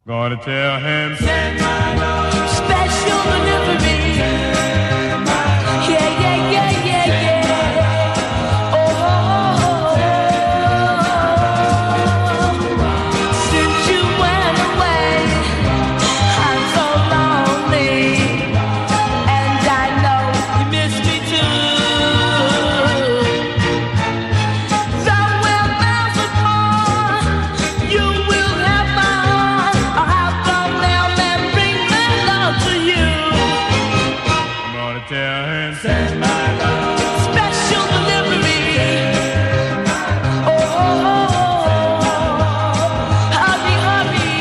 Gonna tell him, send my love. Special delivery. Send my love. Yeah, yeah, yeah, yeah, yeah. Oh, since you went away, I'm so lonely, and I know you miss me too. Though we're miles apart, you will have my heart. I'll have come down and bring my love to you. I'm gonna tell him, send my love. Special delivery. Oh, hurry, hurry.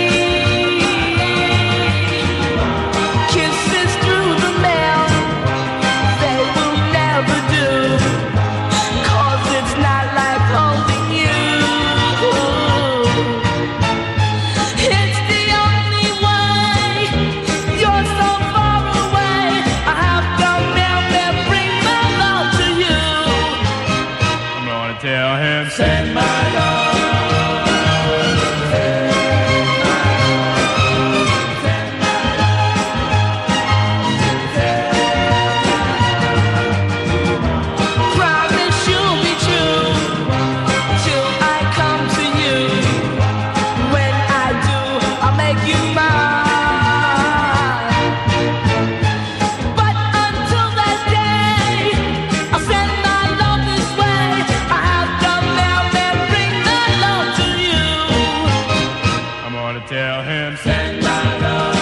Kisses through the mail, they will never do. 'Cause it's not like holding you. It's the only way. You're so far away. I have come down and bring my love to you. I'm gonna tell him, send my love. Promise you'll be true till I come to you. When I do, I'll make you mine. But until that day, I'll send my love this way. I have come down and bring my love to you. I'm gonna tell him, send my love.